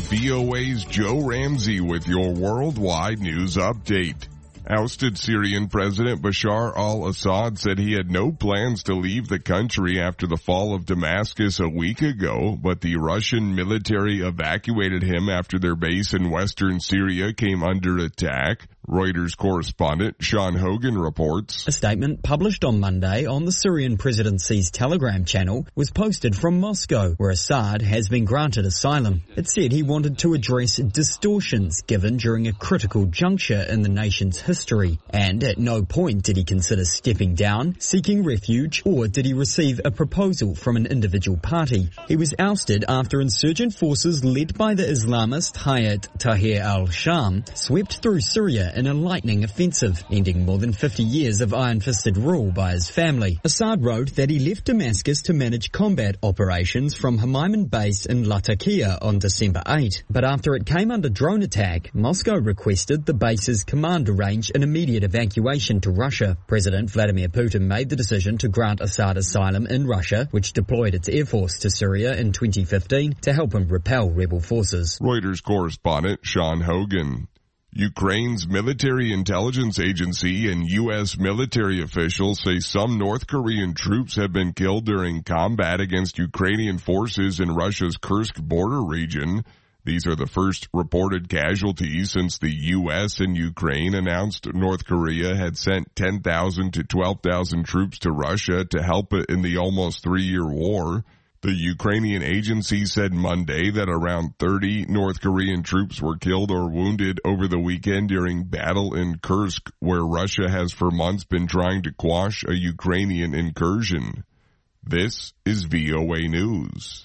VOA's Joe Ramsey with your worldwide news update. Ousted Syrian President Bashar al-Assad said he had no plans to leave the country after the fall of Damascus a week ago, but the Russian military evacuated him after their base in western Syria came under attack. Reuters correspondent Sean Hogan reports. A statement published on Monday on the Syrian presidency's Telegram channel was posted from Moscow, where Assad has been granted asylum. It said he wanted to address distortions given during a critical juncture in the nation's history, and at no point did he consider stepping down, seeking refuge, or did he receive a proposal from an individual party. He was ousted after insurgent forces led by the Islamist Hayat Tahrir al-Sham swept through Syria in a lightning offensive, ending more than 50 years of iron-fisted rule by his family. Assad wrote that he left Damascus to manage combat operations from Hamiman base in Latakia on December 8. But after it came under drone attack, Moscow requested the base's command arrange an immediate evacuation to Russia. President Vladimir Putin made the decision to grant Assad asylum in Russia, which deployed its air force to Syria in 2015 to help him repel rebel forces. Reuters correspondent Sean Hogan. Ukraine's military intelligence agency and U.S. military officials say some North Korean troops have been killed during combat against Ukrainian forces in Russia's Kursk border region. These are the first reported casualties since the U.S. and Ukraine announced North Korea had sent 10,000 to 12,000 troops to Russia to help it in the almost 3-year war. The Ukrainian agency said Monday that around 30 North Korean troops were killed or wounded over the weekend during battle in Kursk, where Russia has for months been trying to quash a Ukrainian incursion. This is VOA News.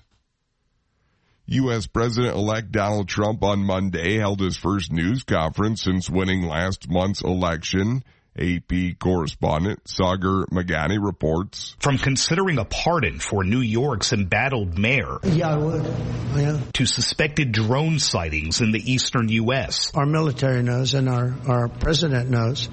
U.S. President-elect Donald Trump on Monday held his first news conference since winning last month's election. AP correspondent Sagar Magani reports. From considering a pardon for New York's embattled mayor I would. Yeah. to suspected drone sightings in the eastern U.S. Our military knows and our president knows.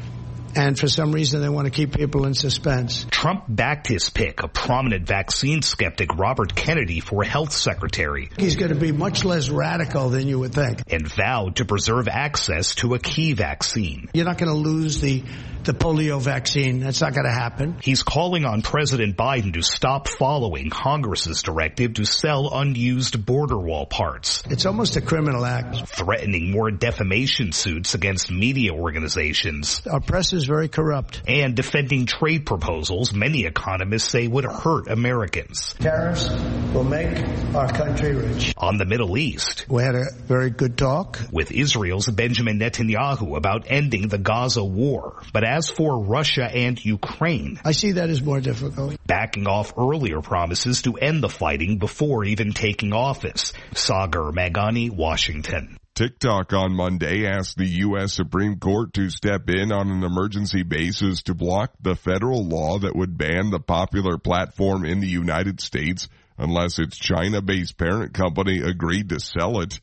And for some reason, they want to keep people in suspense. Trump backed his pick, a prominent vaccine skeptic, Robert Kennedy, for health secretary. He's going to be much less radical than you would think. And vowed to preserve access to a key vaccine. You're not going to lose the polio vaccine. That's not going to happen. He's calling on President Biden to stop following Congress's directive to sell unused border wall parts. It's almost a criminal act. Threatening more defamation suits against media organizations. Our press is very corrupt. And defending trade proposals many economists say would hurt Americans. Tariffs will make our country rich. On the Middle East, we had a very good talk with Israel's Benjamin Netanyahu about ending the Gaza war. But as for Russia and Ukraine, I see that as more difficult. Backing off earlier promises to end the fighting before even taking office. Sagar Magani, Washington. TikTok on Monday asked the U.S. Supreme Court to step in on an emergency basis to block the federal law that would ban the popular platform in the United States unless its China-based parent company agreed to sell it.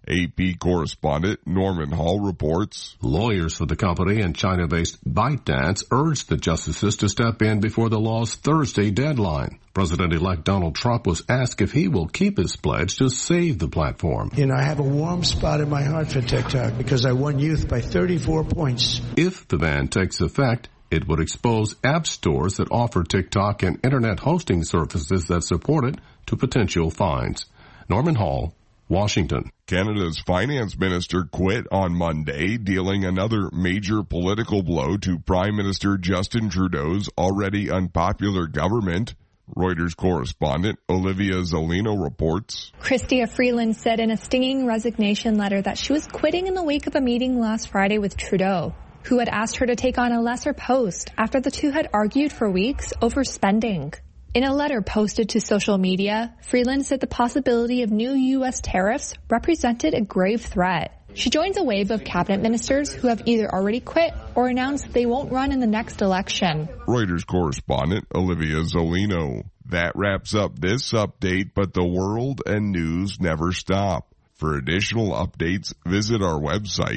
AP correspondent Norman Hall reports. Lawyers for the company and China-based ByteDance urged the justices to step in before the law's Thursday deadline. President-elect Donald Trump was asked if he will keep his pledge to save the platform. You know, I have a warm spot in my heart for TikTok because I won youth by 34 points. If the ban takes effect, it would expose app stores that offer TikTok and internet hosting services that support it to potential fines. Norman Hall, Washington. Canada's finance minister quit on Monday, dealing another major political blow to Prime Minister Justin Trudeau's already unpopular government. Reuters correspondent Olivia Zolino reports. Chrystia Freeland said in a stinging resignation letter that she was quitting in the wake of a meeting last Friday with Trudeau, who had asked her to take on a lesser post after the two had argued for weeks over spending. In a letter posted to social media, Freeland said the possibility of new U.S. tariffs represented a grave threat. She joins a wave of cabinet ministers who have either already quit or announced they won't run in the next election. Reuters correspondent Olivia Zolino. That wraps up this update, but the world and news never stop. For additional updates, visit our website,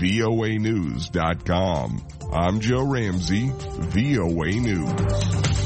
voanews.com. I'm Joe Ramsey, VOA News.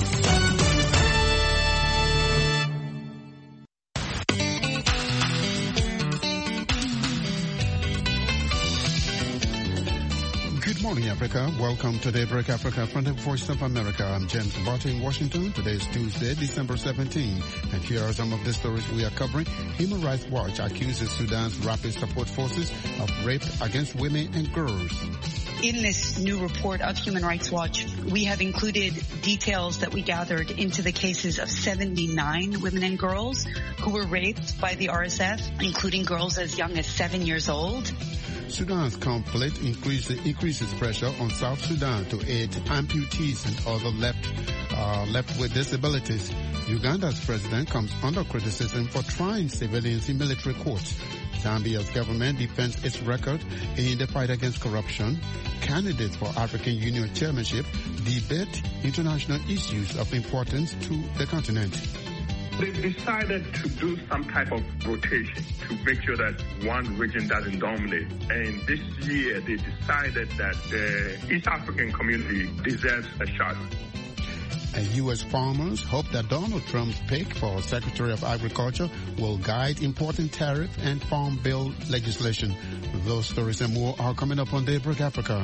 morning, Africa. Welcome to Daybreak Africa from the Voice of America. I'm James Barton in Washington. Today is Tuesday, December 17. And here are some of the stories we are covering. Human Rights Watch accuses Sudan's Rapid Support Forces of rape against women and girls. In this new report of Human Rights Watch, we have included details that we gathered into the cases of 79 women and girls who were raped by the RSF, including girls as young as 7 years old. Sudan's conflict increases pressure on South Sudan to aid amputees and other left with disabilities. Uganda's president comes under criticism for trying civilians in military courts. Zambia's government defends its record in the fight against corruption. Candidates for African Union chairmanship debate international issues of importance to the continent. They've decided to do some type of rotation to make sure that one region doesn't dominate. And this year they decided that the East African community deserves a shot. And U.S. farmers hope that Donald Trump's pick for Secretary of Agriculture will guide important tariff and farm bill legislation. Those stories and more are coming up on Daybreak Africa.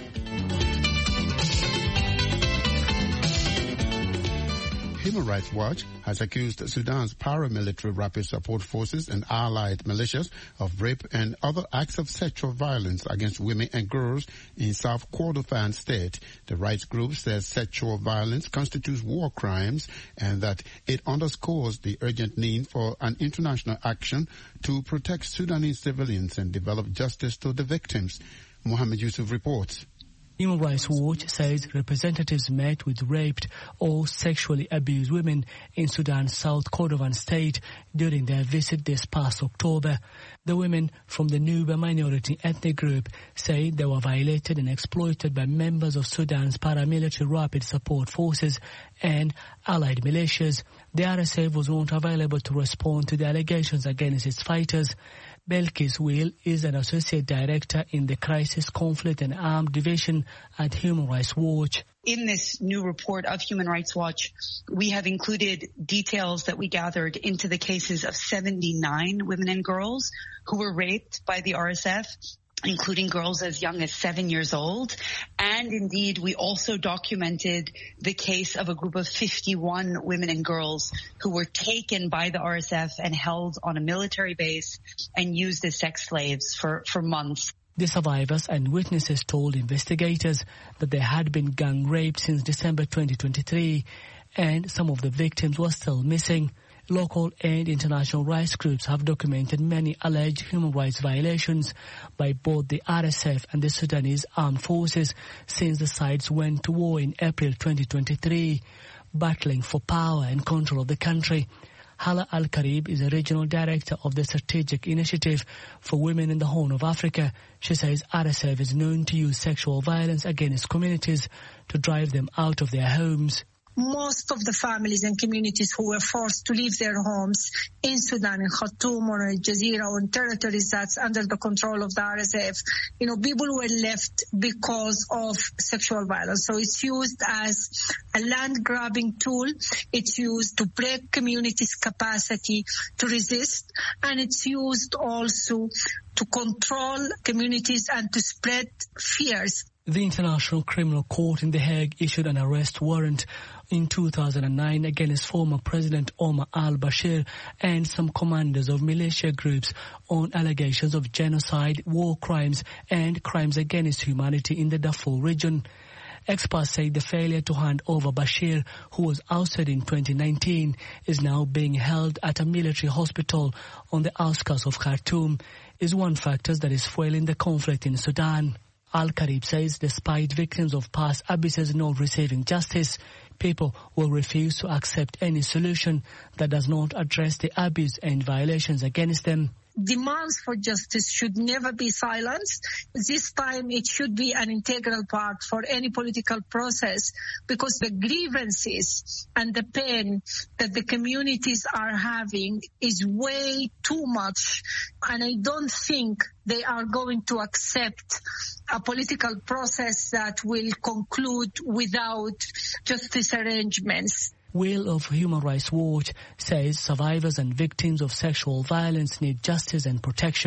Human Rights Watch has accused Sudan's paramilitary Rapid Support Forces and allied militias of rape and other acts of sexual violence against women and girls in South Kordofan state. The rights group says sexual violence constitutes war crimes and that it underscores the urgent need for an international action to protect Sudanese civilians and develop justice to the victims. Mohammed Yusuf reports. Human Rights Watch says representatives met with raped or sexually abused women in Sudan's South Kordofan state during their visit this past October. The women from the Nuba minority ethnic group say they were violated and exploited by members of Sudan's paramilitary Rapid Support Forces and allied militias. The RSF was not available to respond to the allegations against its fighters. Belkis Will is an associate director in the Crisis, Conflict and Armed Division at Human Rights Watch. In this new report of Human Rights Watch, we have included details that we gathered into the cases of 79 women and girls who were raped by the RSF, including girls as young as 7 years old. And indeed, we also documented the case of a group of 51 women and girls who were taken by the RSF and held on a military base and used as sex slaves for months. The survivors and witnesses told investigators that they had been gang raped since December 2023, and some of the victims were still missing. Local and international rights groups have documented many alleged human rights violations by both the RSF and the Sudanese armed forces since the sides went to war in April 2023, battling for power and control of the country. Hala Al-Karib is a regional director of the Strategic Initiative for Women in the Horn of Africa. She says RSF is known to use sexual violence against communities to drive them out of their homes. Most of the families and communities who were forced to leave their homes in Sudan, in Khartoum or Al Jazeera or in territories that's under the control of the RSF, people were left because of sexual violence. So it's used as a land grabbing tool. It's used to break communities' capacity to resist. And it's used also to control communities and to spread fears. The International Criminal Court in The Hague issued an arrest warrant in 2009 against former President Omar al-Bashir and some commanders of militia groups on allegations of genocide, war crimes and crimes against humanity in the Darfur region. Experts say the failure to hand over Bashir, who was ousted in 2019, is now being held at a military hospital on the outskirts of Khartoum, is one factor that is fueling the conflict in Sudan. Al-Karib says despite victims of past abuses not receiving justice, people will refuse to accept any solution that does not address the abuse and violations against them. Demands for justice should never be silenced. This time it should be an integral part for any political process, because the grievances and the pain that the communities are having is way too much. And I don't think they are going to accept a political process that will conclude without justice arrangements. Will of Human Rights Watch says survivors and victims of sexual violence need justice and protection.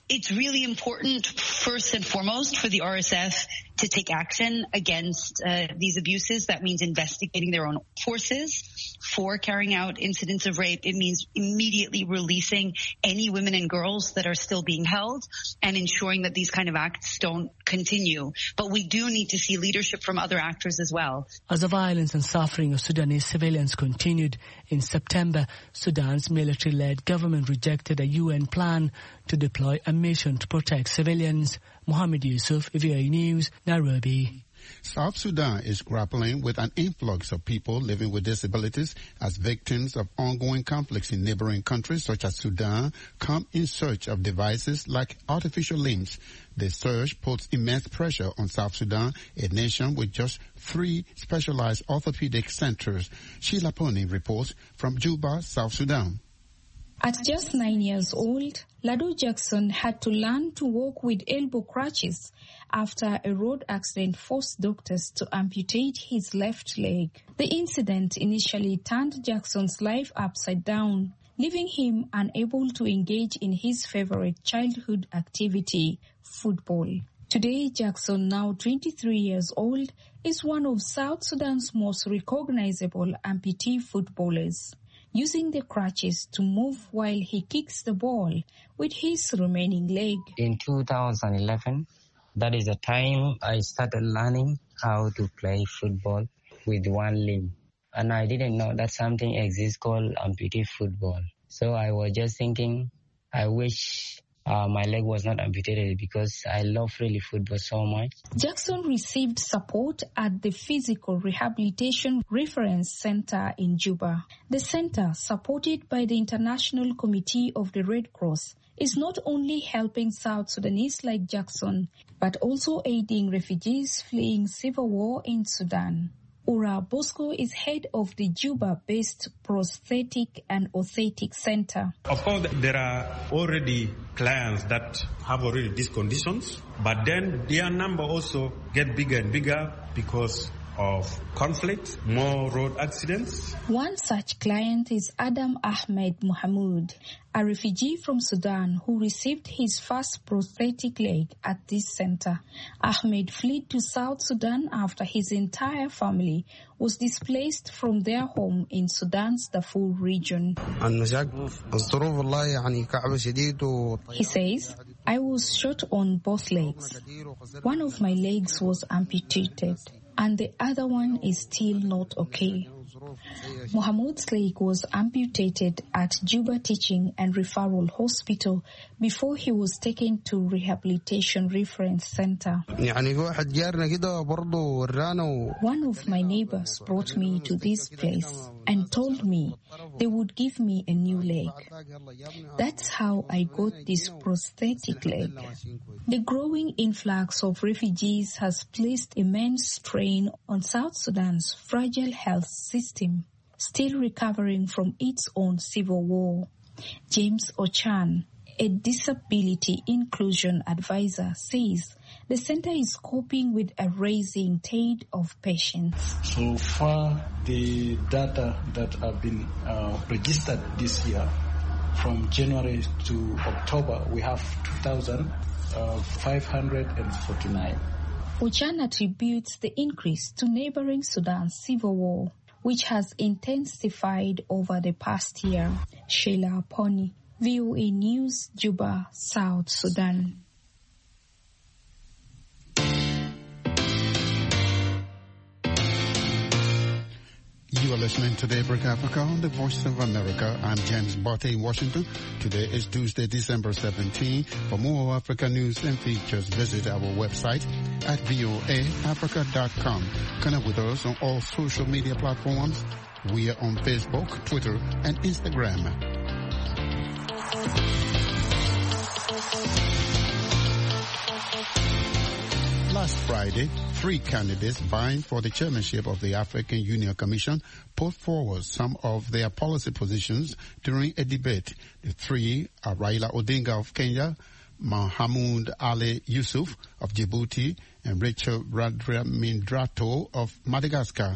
It's really important, first and foremost, for the RSF to take action against these abuses. That means investigating their own forces for carrying out incidents of rape. It means immediately releasing any women and girls that are still being held and ensuring that these kind of acts don't continue. But we do need to see leadership from other actors as well. As the violence and suffering of Sudanese civilians continued, in September, Sudan's military-led government rejected a UN plan to deploy a mission to protect civilians. Mohammed Yusuf, VOA News, Nairobi. South Sudan is grappling with an influx of people living with disabilities as victims of ongoing conflicts in neighboring countries such as Sudan come in search of devices like artificial limbs. The surge puts immense pressure on South Sudan, a nation with just 3 specialized orthopedic centers. Sheila Pony reports from Juba, South Sudan. At just 9 years old, Ladu Jackson had to learn to walk with elbow crutches after a road accident forced doctors to amputate his left leg. The incident initially turned Jackson's life upside down, leaving him unable to engage in his favorite childhood activity, football. Today, Jackson, now 23 years old, is one of South Sudan's most recognizable amputee footballers, using the crutches to move while he kicks the ball with his remaining leg. In 2011, that is the time I started learning how to play football with one limb. And I didn't know that something exists called amputee football. So I was just thinking, I wish my leg was not amputated because I love really football so much. Jackson received support at the Physical Rehabilitation Reference Center in Juba. The center, supported by the International Committee of the Red Cross, is not only helping South Sudanese like Jackson, but also aiding refugees fleeing civil war in Sudan. Ura Bosco is head of the Juba-based Prosthetic and Orthotic Center. Of course, there are already clients that have already these conditions, but then their number also get bigger and bigger because of conflict, more road accidents. One such client is Adam Ahmed Mohamud, a refugee from Sudan who received his first prosthetic leg at this center. Ahmed fled to South Sudan after his entire family was displaced from their home in Sudan's Darfur region. He says, I was shot on both legs. One of my legs was amputated, and the other one is still not okay. Mohamud's leg was amputated at Juba Teaching and Referral Hospital before he was taken to Rehabilitation Reference Center. One of my neighbors brought me to this place and told me they would give me a new leg. That's how I got this prosthetic leg. The growing influx of refugees has placed immense strain on South Sudan's fragile health system, still recovering from its own civil war. James Ochan, a disability inclusion advisor, says the center is coping with a rising tide of patients. So far, the data that have been registered this year, from January to October, we have 2,549. Ochan attributes the increase to neighboring Sudan's civil war, which has intensified over the past year. Sheila Pony, VOA News, Juba, South Sudan. You are listening to Daybreak Africa on the Voice of America. I'm James Barty in Washington. Today is Tuesday, December 17. For more Africa news and features, visit our website at voaafrica.com. Connect with us on all social media platforms. We are on Facebook, Twitter, and Instagram. Last Friday, 3 candidates vying for the chairmanship of the African Union Commission put forward some of their policy positions during a debate. The 3 are Raila Odinga of Kenya, Mahamoud Ali Yusuf of Djibouti, and Rachel Radramindrato of Madagascar.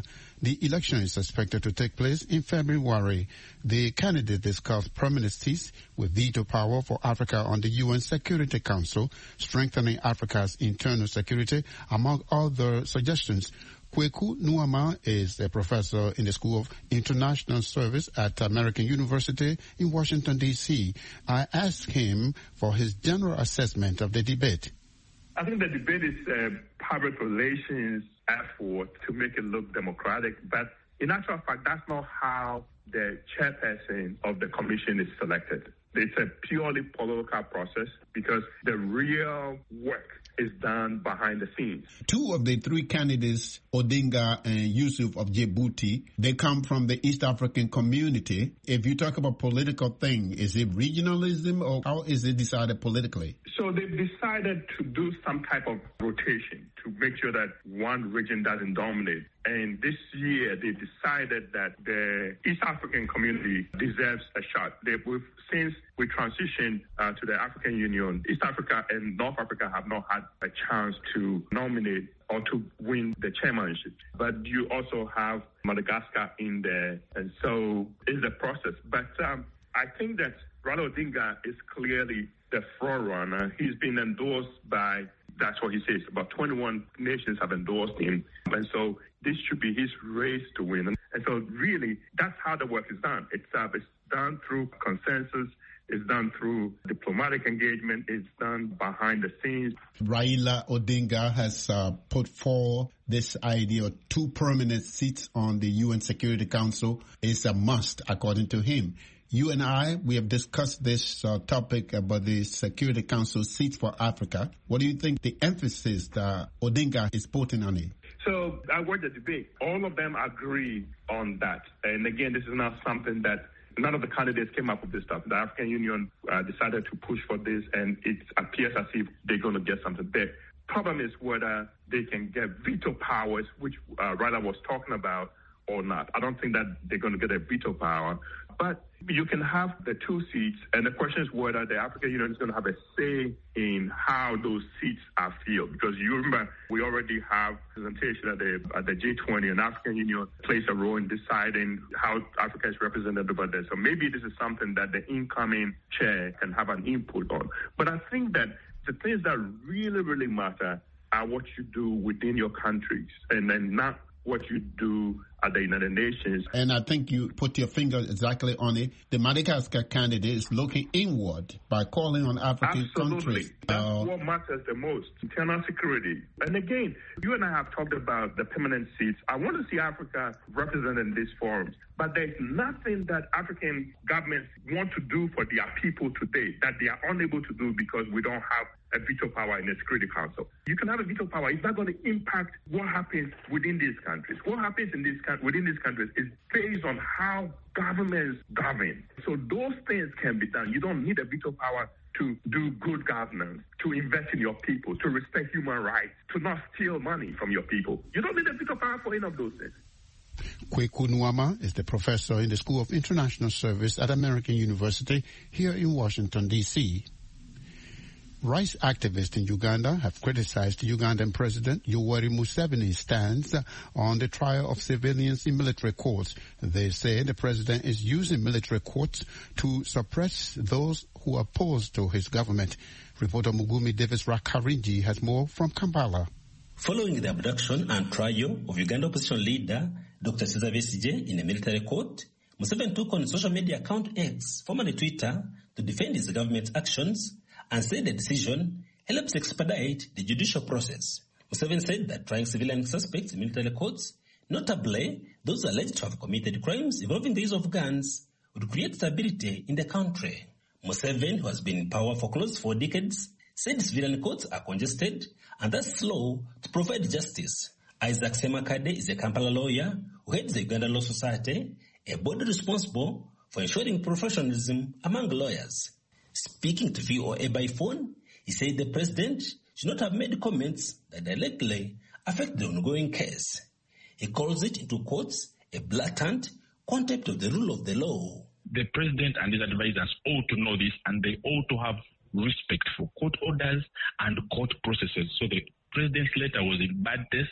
The election is expected to take place in February. The candidate discussed permanent seats with veto power for Africa on the UN Security Council, strengthening Africa's internal security, among other suggestions. Kweku Nuama is a professor in the School of International Service at American University in Washington, D.C. I asked him for his general assessment of the debate. I think the debate is a public relations effort to make it look democratic, but in actual fact, that's not how the chairperson of the commission is selected. It's a purely political process because the real work is done behind the scenes. Two of the three candidates, Odinga and Yusuf of Djibouti, they come from the East African community. If you talk about political thing, is it regionalism or how is it decided politically? So they've decided to do some type of rotation to make sure that one region doesn't dominate. And this year, they decided that the East African community deserves a shot. Since we transitioned to the African Union, East Africa and North Africa have not had a chance to nominate or to win the chairmanship. But you also have Madagascar in there, and so it's the process. But I think that Raila Odinga is clearly the forerunner. He's been endorsed by, that's what he says, about 21 nations have endorsed him. And so this should be his race to win. And so really, that's how the work is done. It's done through consensus. It's done through diplomatic engagement. It's done behind the scenes. Raila Odinga has put forward this idea of 2 permanent seats on the UN Security Council is a must, according to him. You and I, we have discussed this topic about the Security Council seats for Africa. What do you think the emphasis that Odinga is putting on it? So I watched the debate. All of them agree on that. And again, this is not something that none of the candidates came up with this stuff. The African Union decided to push for this, and it appears as if they're going to get something there. Problem is whether they can get veto powers, which Raila was talking about, or not. I don't think that they're going to get a veto power. But you can have the 2 seats, and the question is whether the African Union is going to have a say in how those seats are filled. Because you remember, we already have representation at the G20, and African Union plays a role in deciding how Africa is represented over there. So maybe this is something that the incoming chair can have an input on. But I think that the things that really, really matter are what you do within your countries, and then not what you do at the United Nations. And I think you put your finger exactly on it. The Madagascar candidate is looking inward by calling on African countries. That's what matters the most, internal security. And again, you and I have talked about the permanent seats. I want to see Africa represented in these forums. But there's nothing that African governments want to do for their people today that they are unable to do because we don't have a veto power in the Security Council. You can have a veto power. It's not going to impact what happens within these countries. What happens within these countries is based on how governments govern. So those things can be done. You don't need a veto power to do good governance, to invest in your people, to respect human rights, to not steal money from your people. You don't need a veto power for any of those things. Kweku Nuama is the professor in the School of International Service at American University here in Washington, D.C. Rights activists in Uganda have criticized Ugandan President Yoweri Museveni's stance on the trial of civilians in military courts. They say the president is using military courts to suppress those who are opposed to his government. Reporter Mugumi Davis Rakarinji has more from Kampala. Following the abduction and trial of Uganda opposition leader Dr. Cesar Besigye in a military court, Museveni took on his social media account X, formerly Twitter, to defend his government's actions and said the decision helps expedite the judicial process. Museveni said that trying civilian suspects in military courts, notably those alleged to have committed crimes involving the use of guns, would create stability in the country. Museveni, who has been in power for close to 4 decades, said civilian courts are congested and thus slow to provide justice. Isaac Semakade is a Kampala lawyer who heads the Uganda Law Society, a body responsible for ensuring professionalism among lawyers. Speaking to VOA by phone, he said the president should not have made comments that directly affect the ongoing case. He calls it into quotes a blatant contempt of the rule of the law. The president and his advisors ought to know this, and they ought to have respect for court orders and court processes. So the president's letter was in bad taste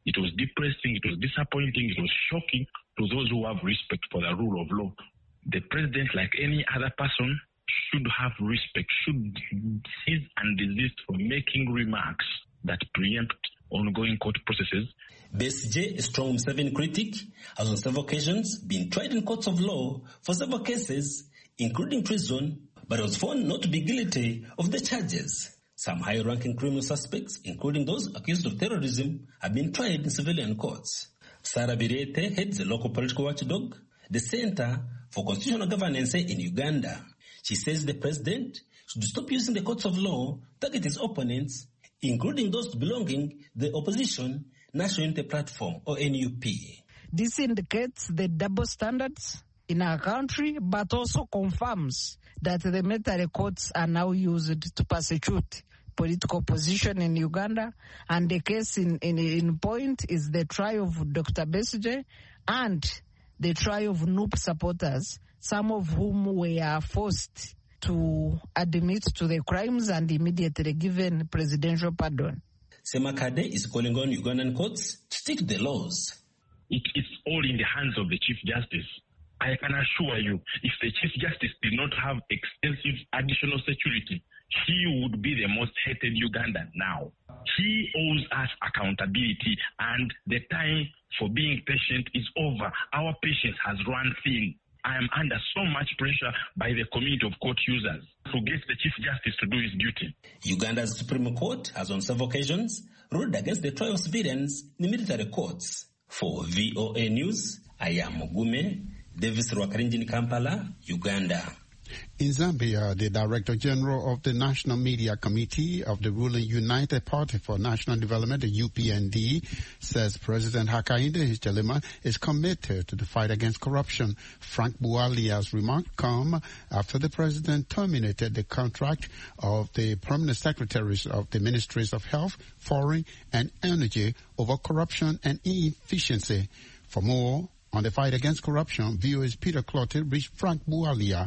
It was depressing, it was disappointing, it was shocking to those who have respect for the rule of law. The president, like any other person, should have respect, should cease and desist from making remarks that preempt ongoing court processes. Besigye, a strong Museveni critic, has on several occasions been tried in courts of law for several cases, including treason, but was found not to be guilty of the charges. Some high-ranking criminal suspects, including those accused of terrorism, have been tried in civilian courts. Sarah Birete heads a local political watchdog, the Center for Constitutional Governance in Uganda. She says the president should stop using the courts of law to target his opponents, including those belonging to the opposition National Unity Platform, or NUP. This indicates the double standards in our country, but also confirms that the military courts are now used to persecute political opposition in Uganda. And the case in point is the trial of Dr. Besigye and the trial of NUP supporters, some of whom were forced to admit to the crimes and immediately given presidential pardon. Semakade is calling on Ugandan courts to stick to the laws. It's all in the hands of the Chief Justice. I can assure you, if the Chief Justice did not have extensive additional security, he would be the most hated Ugandan now. He owes us accountability, and the time for being patient is over. Our patience has run thin. I am under so much pressure by the community of court users to get the Chief Justice to do his duty. Uganda's Supreme Court has on several occasions ruled against the trial of civilians in military courts. For VOA News, I am Mugume Davis Rwakarinjini, Kampala, Uganda. In Zambia, the Director General of the National Media Committee of the ruling United Party for National Development, the UPND, says President Hakainde Hichilema is committed to the fight against corruption. Frank Bualia's remark come after the president terminated the contract of the permanent secretaries of the Ministries of Health, Foreign and Energy over corruption and inefficiency. For more on the fight against corruption, VOA's Peter Clotet reached Frank Bualia.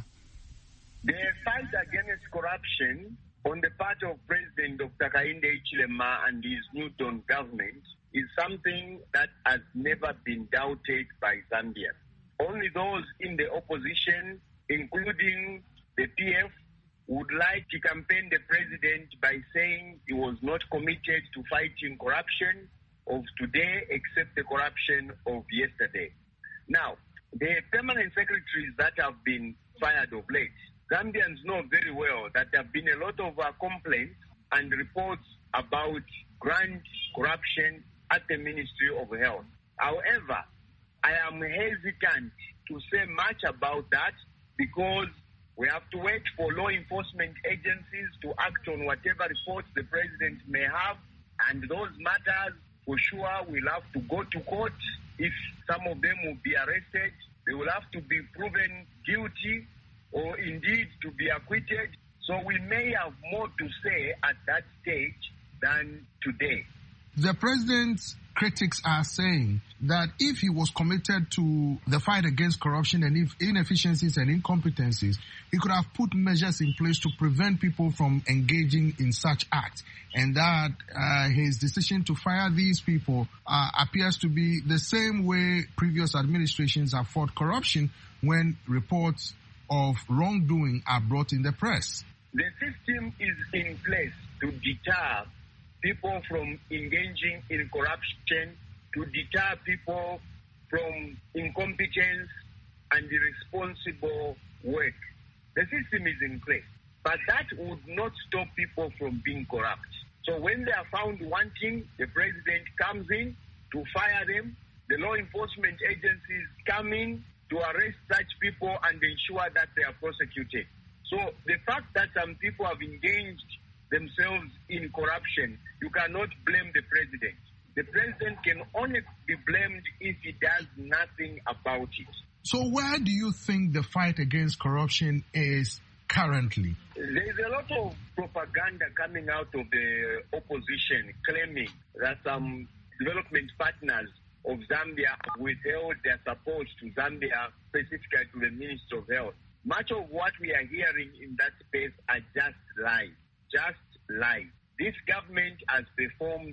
The fight against corruption on the part of President Dr. Hakainde Hichilema and his Newton government is something that has never been doubted by Zambia. Only those in the opposition, including the PF, would like to campaign the president by saying he was not committed to fighting corruption of today except the corruption of yesterday. Now, the permanent secretaries that have been fired of late, Zambians know very well that there have been a lot of complaints and reports about grand corruption at the Ministry of Health. However, I am hesitant to say much about that because we have to wait for law enforcement agencies to act on whatever reports the president may have, and those matters for sure will have to go to court. If some of them will be arrested, they will have to be proven guilty or indeed to be acquitted. So we may have more to say at that stage than today. The president's critics are saying that if he was committed to the fight against corruption and inefficiencies and incompetencies, he could have put measures in place to prevent people from engaging in such acts. And that his decision to fire these people appears to be the same way previous administrations have fought corruption when reports of wrongdoing are brought in the press. The system is in place to deter people from engaging in corruption, to deter people from incompetence and irresponsible work. The system is in place, but that would not stop people from being corrupt. So when they are found wanting, the president comes in to fire them. The law enforcement agencies come in to arrest such people and ensure that they are prosecuted. So the fact that some people have engaged themselves in corruption, you cannot blame the president. The president can only be blamed if he does nothing about it. So where do you think the fight against corruption is currently? There's a lot of propaganda coming out of the opposition claiming that some development partners of Zambia withheld their support to Zambia, specifically to the Ministry of Health. Much of what we are hearing in that space are just lies. Just lies. This government has performed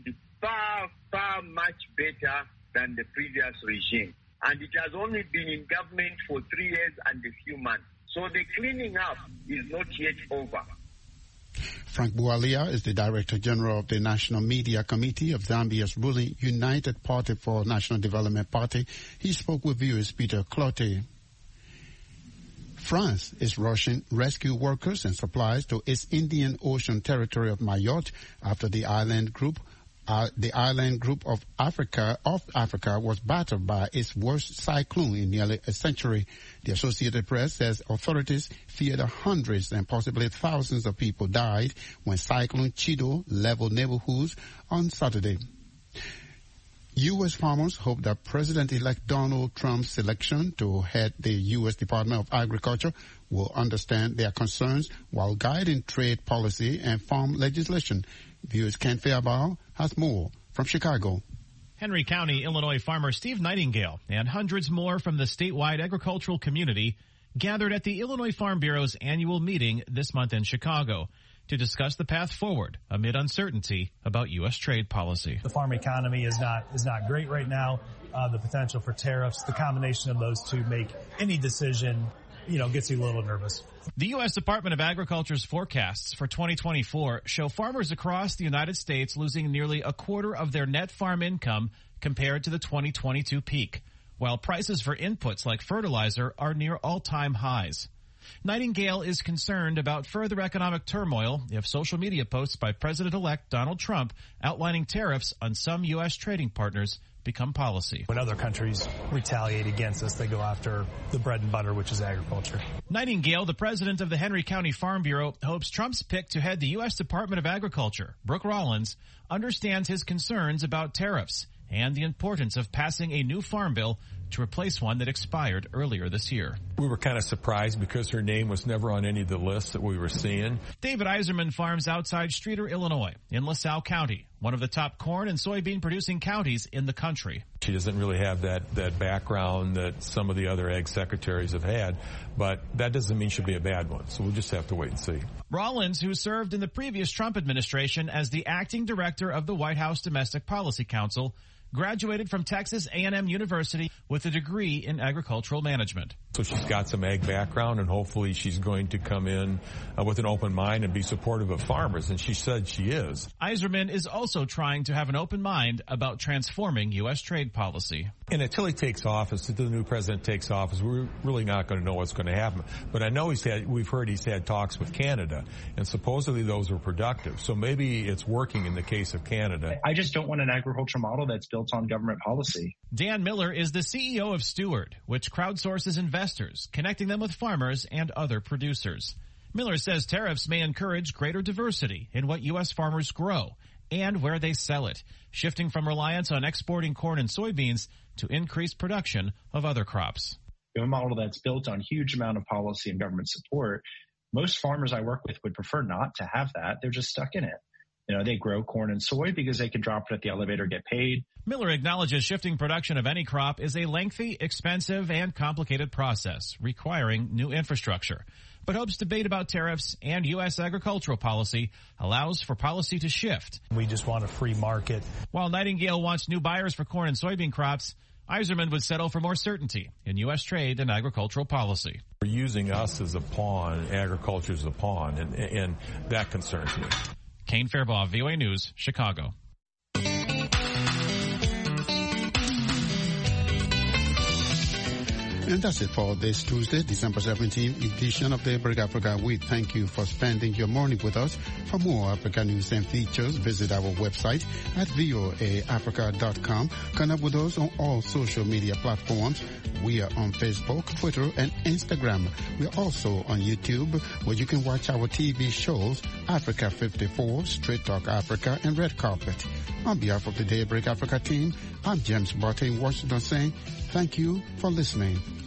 far, far much better than the previous regime. And it has only been in government for 3 years and a few months. So the cleaning up is not yet over. Frank Bualia is the Director General of the National Media Committee of Zambia's ruling United Party for National Development Party. He spoke with viewers Peter Clotte. France is rushing rescue workers and supplies to its Indian Ocean territory of Mayotte after the island group of Africa was battered by its worst cyclone in nearly a century. The Associated Press says authorities fear that hundreds and possibly thousands of people died when Cyclone Chido leveled neighborhoods on Saturday. U.S. farmers hope that President-elect Donald Trump's selection to head the U.S. Department of Agriculture will understand their concerns while guiding trade policy and farm legislation. Viewers Ken Fairbaugh has more from Chicago. Henry County, Illinois farmer Steve Nightingale and hundreds more from the statewide agricultural community gathered at the Illinois Farm Bureau's annual meeting this month in Chicago to discuss the path forward amid uncertainty about U.S. trade policy. The farm economy is not great right now. The potential for tariffs, the combination of those two make any decision, gets you a little nervous. The U.S. Department of Agriculture's forecasts for 2024 show farmers across the United States losing nearly a quarter of their net farm income compared to the 2022 peak, while prices for inputs like fertilizer are near all-time highs. Nightingale is concerned about further economic turmoil if social media posts by President-elect Donald Trump outlining tariffs on some U.S. trading partners become policy. When other countries retaliate against us, they go after the bread and butter, which is agriculture. Nightingale, the president of the Henry County Farm Bureau, hopes Trump's pick to head the U.S. Department of Agriculture, Brooke Rollins, understands his concerns about tariffs and the importance of passing a new farm bill to replace one that expired earlier this year. We were kind of surprised because her name was never on any of the lists that we were seeing. David Iserman farms outside Streator, Illinois, in LaSalle County, one of the top corn and soybean producing counties in the country. She doesn't really have that background that some of the other ag secretaries have had, but that doesn't mean she'll be a bad one, so we'll just have to wait and see. Rollins, who served in the previous Trump administration as the acting director of the White House Domestic Policy Council, graduated from Texas A&M University with a degree in agricultural management. So she's got some ag background, and hopefully she's going to come in with an open mind and be supportive of farmers, and she said she is. Iserman is also trying to have an open mind about transforming U.S. trade policy. And until he takes office, until the new president takes office, we're really not going to know what's going to happen. But I know we've heard he's had talks with Canada, and supposedly those were productive. So maybe it's working in the case of Canada. I just don't want an agriculture model that's built on government policy. Dan Miller is the CEO of Steward, which crowdsources investors, connecting them with farmers and other producers. Miller says tariffs may encourage greater diversity in what U.S. farmers grow and where they sell it, shifting from reliance on exporting corn and soybeans to increased production of other crops. A model that's built on huge amount of policy and government support, most farmers I work with would prefer not to have that. They're just stuck in it. They grow corn and soy because they can drop it at the elevator, get paid. Miller acknowledges shifting production of any crop is a lengthy, expensive, and complicated process requiring new infrastructure, but hopes debate about tariffs and U.S. agricultural policy allows for policy to shift. We just want a free market. While Nightingale wants new buyers for corn and soybean crops, Iserman would settle for more certainty in U.S. trade and agricultural policy. We're using us as a pawn, agriculture as a pawn, and that concerns me. Kane Fairbaugh, VOA News, Chicago. And that's it for this Tuesday, December 17th edition of Daybreak Africa. We thank you for spending your morning with us. For more Africa news and features, visit our website at voaafrica.com. Connect with us on all social media platforms. We are on Facebook, Twitter, and Instagram. We are also on YouTube, where you can watch our TV shows, Africa 54, Straight Talk Africa, and Red Carpet. On behalf of the Daybreak Africa team, I'm James Barton in Washington saying thank you for listening.